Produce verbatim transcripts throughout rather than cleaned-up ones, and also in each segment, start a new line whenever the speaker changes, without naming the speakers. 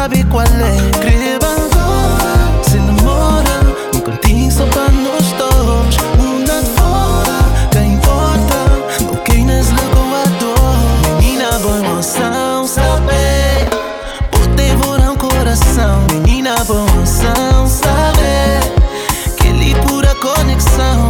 sabe qual é. Escreva agora, se namora, um cantinho só pra nós dois. Mundo fora, quem importa, não quem nos ligou a dor. Menina, boa emoção, sabe? Vou devorar um coração. Menina, boa emoção, sabe? Que ele pura conexão.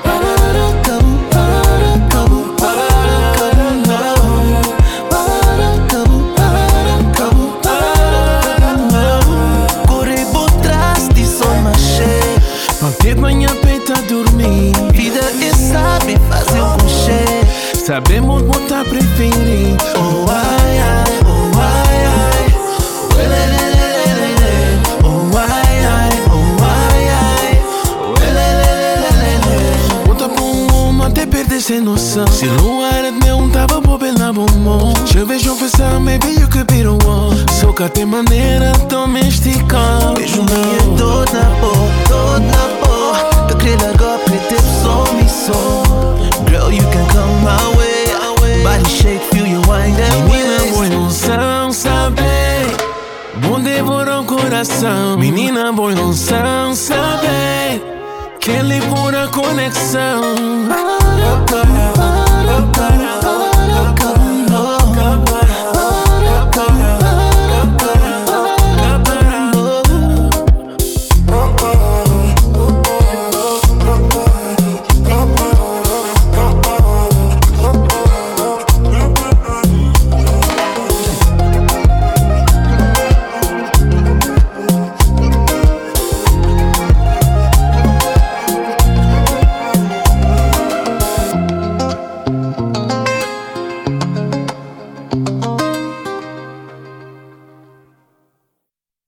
Vida é saber fazer um conchê.
Sabemos botar preferir.
Oh ai ai, oh ai ai, uelelelelele. Oh ai ai, oh ai ai, uelelelelele.
Bota pra um homem até perder sem noção. Se não era de meu, tava bobe na bombom. Je vais confessar, maybe you could be the one. Só que tem maneira domesticada.
Beijo minha todo na boa, todo na boa. Eu queria largar pra ter som e som. Girl, you can come my way. Body shake, feel you wind and
Menina, boa noção, sabe? Bom devorar o coração. Menina, boa noção, sabe? Que ele pura conexão.